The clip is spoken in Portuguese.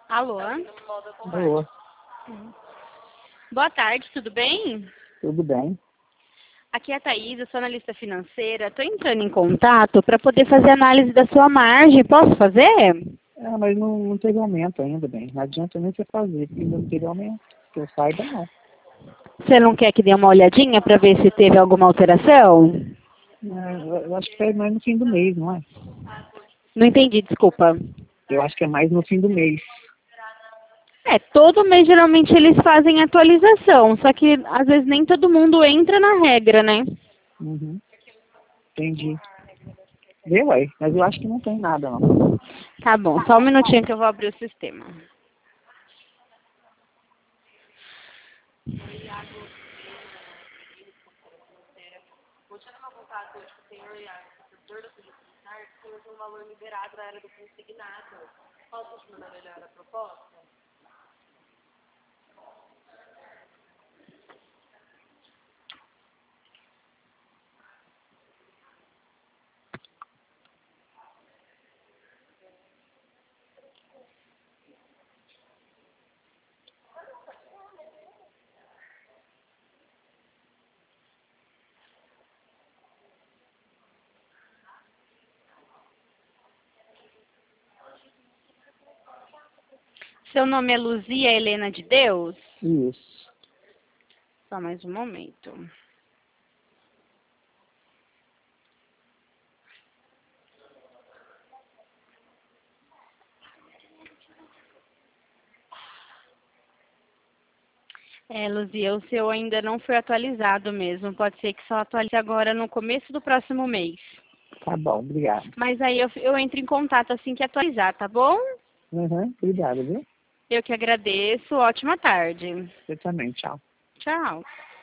Alô? Boa, Boa tarde, tudo bem? tudo bem. Aqui é a Thaís, eu sou analista financeira. Estou entrando em contato para poder fazer análise da sua margem. Posso fazer? Mas não teve aumento ainda, bem. Não adianta nem você fazer, porque ainda não teve aumento. Que eu saiba, não. Você não quer que dê uma olhadinha para ver se teve alguma alteração? Eu acho que é mais no fim do mês, não é? Não entendi, desculpa. Eu acho que é mais no fim do mês. Todo mês geralmente eles fazem atualização, só que às vezes nem todo mundo entra na regra, né? Uhum. Entendi. Deu aí, mas eu acho que não tem nada, não. Tá bom, só um minutinho que eu vou abrir o sistema. Seu nome é Luzia Helena de Deus? Isso. Só mais um momento. Luzia, o seu ainda não foi atualizado mesmo. Pode ser que só atualize agora no começo do próximo mês. Tá bom, obrigado. Mas aí eu entro em contato assim que atualizar, tá bom? Obrigado, viu? Eu que agradeço. Ótima tarde. Você também, tchau. Tchau.